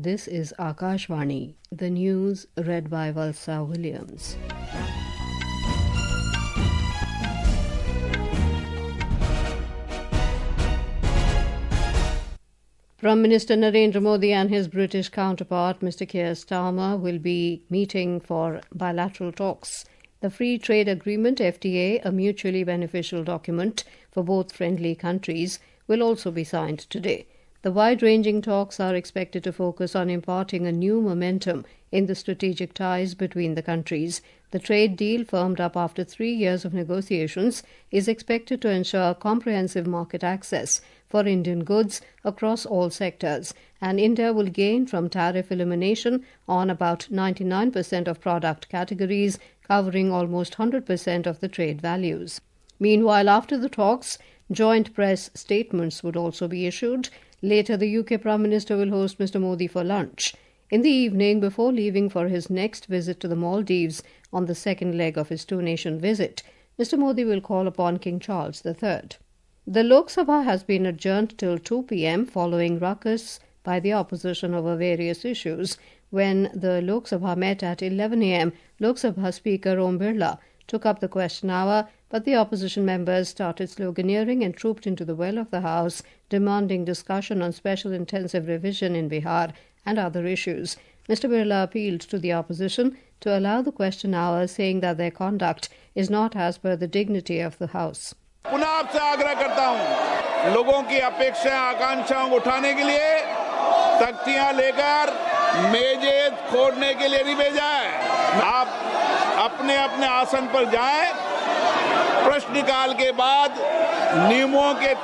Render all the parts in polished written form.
This is Akashvani, the news read by Valsa Williams. Prime Minister Narendra Modi and his British counterpart, Mr. Keir Starmer, will be meeting for bilateral talks. The Free Trade Agreement, FTA, a mutually beneficial document for both friendly countries, will also be signed today. The wide-ranging talks are expected to focus on imparting a new momentum in the strategic ties between the countries. The trade deal, firmed up after 3 years of negotiations, is expected to ensure comprehensive market access for Indian goods across all sectors, and India will gain from tariff elimination on about 99% of product categories, covering almost 100% of the trade values. Meanwhile, after the talks, joint press statements would also be issued. Later, the UK Prime Minister will host Mr. Modi for lunch. In the evening, before leaving for his next visit to the Maldives on the second leg of his two-nation visit, Mr. Modi will call upon King Charles III. The Lok Sabha has been adjourned till 2 p.m. following ruckus by the opposition over various issues. When the Lok Sabha met at 11 a.m., Lok Sabha Speaker Om Birla took up the question hour, but the opposition members started sloganeering and trooped into the well of the House, demanding discussion on special intensive revision in Bihar and other issues. Mr. Birla appealed to the opposition to allow the question hour, saying that their conduct is not as per the dignity of the House. पुनः आपसे आग्रह करता हूं, लोगों की अपेक्षाएं आकांक्षाओं को उठाने के लिए तख्तियां लेकर मेजें खोदने के लिए नहीं भेजा है। आप अपने अपने आसन पर जाएं, प्रश्नकाल के बाद नियमों के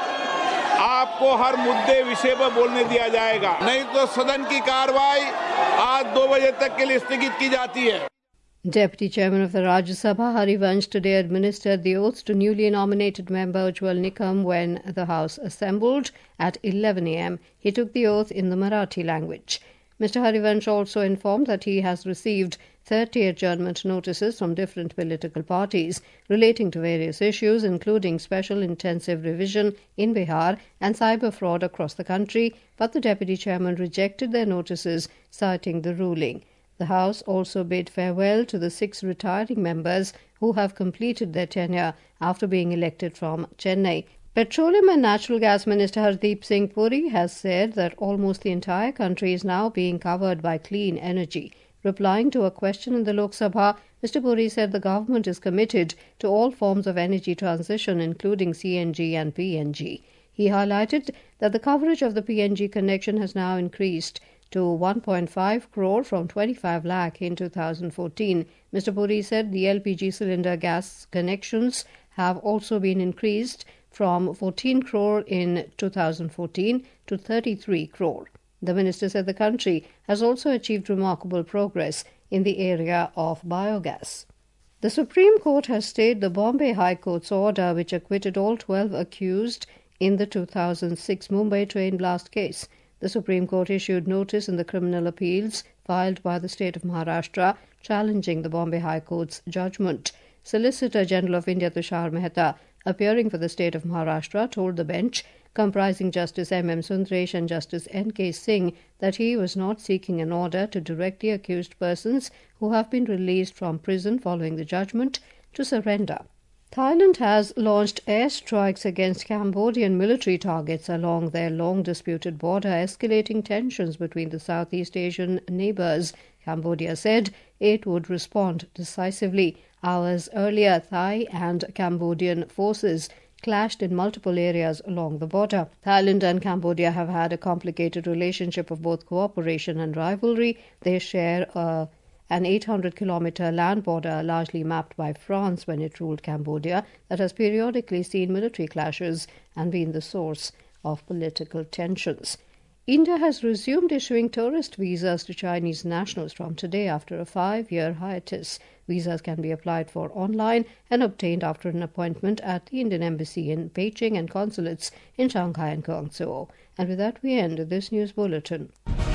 तहत आपको हर मुद्दे विषय पर बोलने दिया जाएगा, नहीं तो सदन की कार्रवाई आज 2 बजे तक के लिए स्थगित की जाती है। Deputy Chairman of the Rajya Sabha, Harivansh, today administered the oath to newly nominated member Ujjwal Nikam when the House assembled at 11 a.m. He took the oath in the Marathi language. Mr. Harivansh also informed that he has received 30 adjournment notices from different political parties relating to various issues, including special intensive revision in Bihar and cyber fraud across the country, but the Deputy Chairman rejected their notices, citing the ruling. The House also bid farewell to the 6 retiring members who have completed their tenure after being elected from Chennai. Petroleum and Natural Gas Minister Hardeep Singh Puri has said that almost the entire country is now being covered by clean energy. Replying to a question in the Lok Sabha, Mr. Puri said the government is committed to all forms of energy transition, including CNG and PNG. He highlighted that the coverage of the PNG connection has now increased to 1.5 crore from 25 lakh in 2014. Mr. Puri said the LPG cylinder gas connections have also been increased from 14 crore in 2014 to 33 crore. The minister said the country has also achieved remarkable progress in the area of biogas. The Supreme Court has stayed the Bombay High Court's order which acquitted all 12 accused in the 2006 Mumbai train blast case. The Supreme Court issued notice in the criminal appeals filed by the state of Maharashtra challenging the Bombay High Court's judgment. Solicitor General of India Tushar Mehta, appearing for the state of Maharashtra, told the bench, comprising Justice M.M. Sundaresh and Justice N.K. Singh, that he was not seeking an order to direct the accused persons who have been released from prison following the judgment to surrender. Thailand has launched airstrikes against Cambodian military targets along their long-disputed border, escalating tensions between the Southeast Asian neighbours. Cambodia said it would respond decisively. Hours earlier, Thai and Cambodian forces clashed in multiple areas along the border. Thailand and Cambodia have had a complicated relationship of both cooperation and rivalry. They share an 800-kilometre land border largely mapped by France when it ruled Cambodia that has periodically seen military clashes and been the source of political tensions. India has resumed issuing tourist visas to Chinese nationals from today after a 5-year hiatus. Visas can be applied for online and obtained after an appointment at the Indian Embassy in Beijing and consulates in Shanghai and Guangzhou. And with that we end this news bulletin.